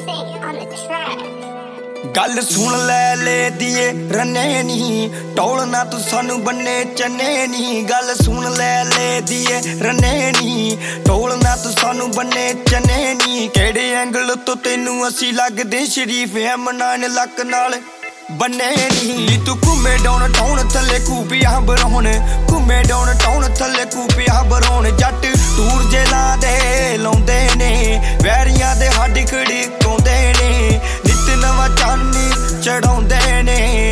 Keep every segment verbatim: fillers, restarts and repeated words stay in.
गल सुन लै ले दिए रन्ने नी टोलना तू सानू बन्ने चन्ने नी गल सुन लै ले दिए रन्ने नी टोलना तू सानू बन्ने चन्ने नी केड़े एंगल तो तेनू असी लगदे शरीफ एमनान लक नाल बन्ने नी तू घूमे डाउन टाउन थले कूपिया बरौन घूमे डाउन टाउन थले कूपिया बरौन जट टूर जे ला दे लाउंदे ने वैरियां दे हड्ड खड़ी कौंदे ने नित नवा चांदी चढ़ाउंदे ने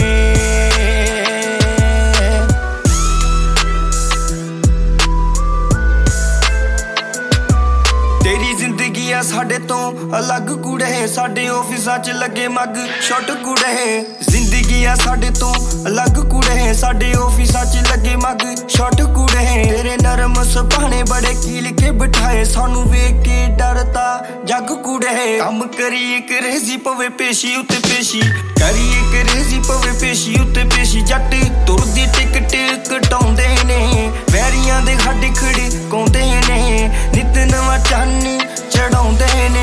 तेरी जिंदगी आ साडे तो अलग कुड़े साडे ऑफिसां च लगे मग शॉट कुड़े जिंदगी आ साडे तो अलग कुड़े साडे ऑफिसां च लगे मग शॉट कुड़े तेरे नरम सुभाने बड़े कील के बिठाए सानू वेख के डरता जग कुड़े काम करिए करेजी पवे पेशी उत्ते पेशी करिए करेजी पवे पेशी उत्ते पेशी जट तुरदी टिक टिक कटाउंदे ने वैरियां दे हड्ड खड़ी कौंदे ने नित नवा चानी चढ़ाउंदे ने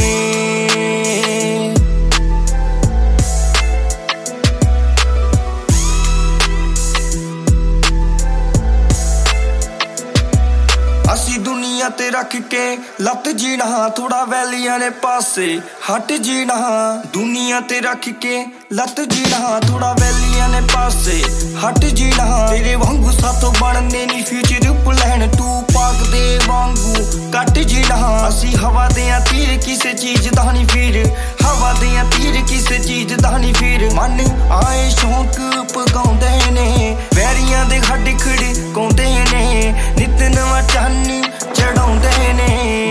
असी दुनिया ते रख के लत जीना थोड़ा वैलियां ने पासे हट जीना दुनिया ते रख के लत जीना थोड़ा वैलियां ने पासे हट जीना तेरे वांगू साथों बनने नी फ्यूचर प्लान तू पाक दे वांगू कट जीना असी हवा देया तीर किसे चीज दा नहीं फिर हवा देया तीर किसे चीज दा नहीं फिर मन आए शौक पगाउंदे ने वैरियां दे हड्ड खड़ी कौंदे ने नित नवा चानी चढ़ाउंदे ने।